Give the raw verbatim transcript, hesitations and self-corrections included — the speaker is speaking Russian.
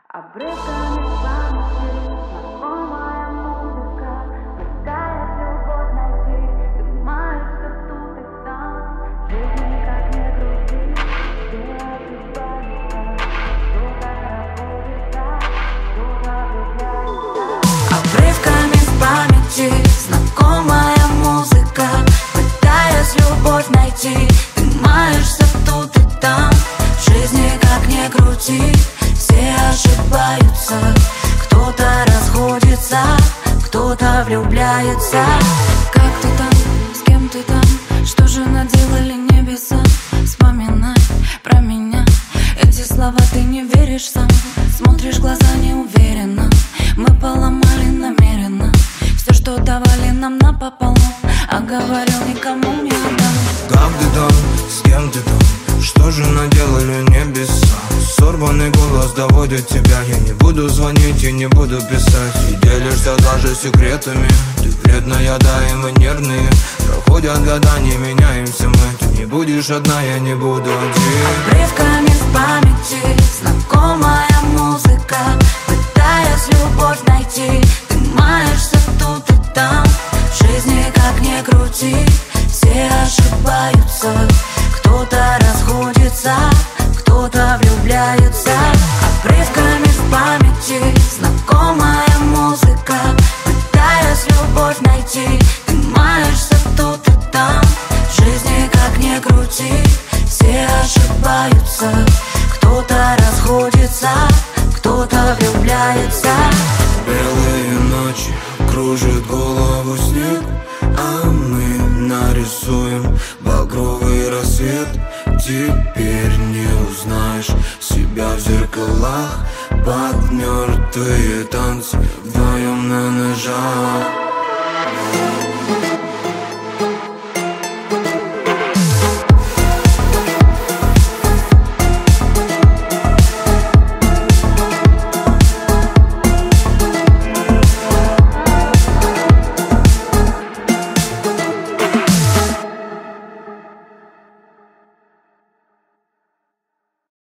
Обрывками памяти знакомая музыка, пытаясь любовь найти. Ты маешься тут и там, жизнь как не крути, все ошибаются, кто-то расходится, кто-то влюбляется. Обрывками в памяти знакомая музыка, пытаясь любовь найти. Ты маешься тут и там, жизни как не крути, все ошибаются, кто-то расходится, кто-то влюбляется. Как ты там, с кем ты там, что же наделали небеса? Вспоминай про меня, эти слова ты не веришь сам. Смотришь в глаза неуверенно, мы поломали намеренно все, что давали нам напополам, а говорил, никому не отдам. Как ты там, с кем ты там, что же наделали небеса? Сорванный голос доводит тебя. Я не буду звонить и не буду писать, и делишься даже секретами. Ты вредная, да, и мы нервные. Проходят года, не меняемся мы. Ты не будешь одна, я не буду один. Обрывками в памяти знакомая музыка, пытаясь любовь найти. Ты маешься тут и там, в жизни как не крути, все ошибаются, кто-то расходится, кто-то влюбляется. Обрывками в памяти знакомая музыка, пытаясь любовь найти. Ты маешься тут и там, в жизни как не крути, все ошибаются, кто-то расходится, кто-то влюбляется. Белые ночи кружит голову снег, а мы нарисуем багровый рассвет. Теперь не узнаешь себя в зеркалах, под мертвые танцы вдвоем на ножах.